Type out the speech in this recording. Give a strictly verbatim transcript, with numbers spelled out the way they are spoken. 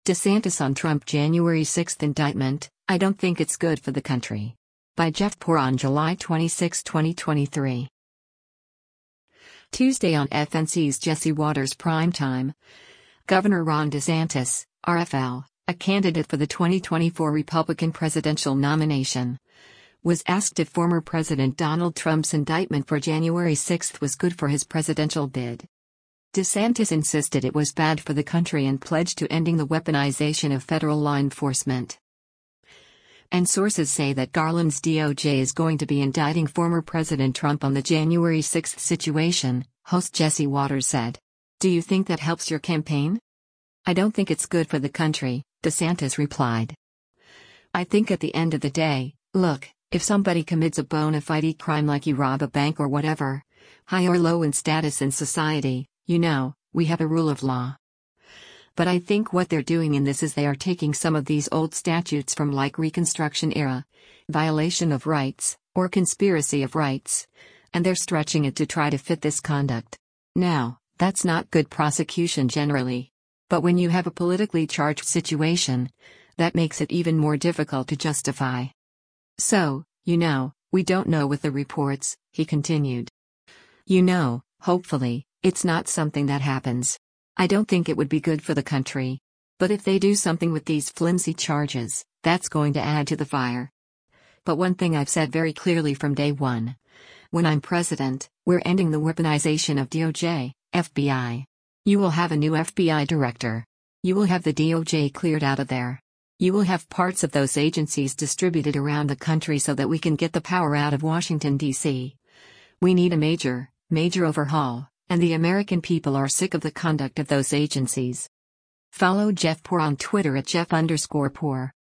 DeSantis on Trump January sixth indictment, I don't think it's good for the country. By Jeff Poor on July twenty-sixth, twenty twenty-three. Tuesday on F N C's Jesse Watters Primetime. Governor Ron DeSantis, R F L, a candidate for the twenty twenty-four Republican presidential nomination, was asked if former President Donald Trump's indictment for January sixth was good for his presidential bid. DeSantis insisted it was bad for the country and pledged to ending the weaponization of federal law enforcement. And sources say that Garland's D O J is going to be indicting former President Trump on the January sixth situation, host Jesse Watters said. Do you think that helps your campaign? I don't think it's good for the country, DeSantis replied. I think at the end of the day, look, if somebody commits a bona fide crime like you rob a bank or whatever, high or low in status in society, you know, we have a rule of law. But I think what they're doing in this is they are taking some of these old statutes from like Reconstruction era, violation of rights, or conspiracy of rights, and they're stretching it to try to fit this conduct. Now, that's not good prosecution generally. But when you have a politically charged situation, that makes it even more difficult to justify. So, you know, we don't know with the reports, he continued. You know, hopefully, it's not something that happens. I don't think it would be good for the country. But if they do something with these flimsy charges, that's going to add to the fire. But one thing I've said very clearly from day one. When I'm president, we're ending the weaponization of D O J, F B I. You will have a new F B I director. You will have the D O J cleared out of there. You will have parts of those agencies distributed around the country so that we can get the power out of Washington, D C. We need a major, major overhaul, and the American people are sick of the conduct of those agencies. Follow Jeff Poor on Twitter at Jeff underscore Poor.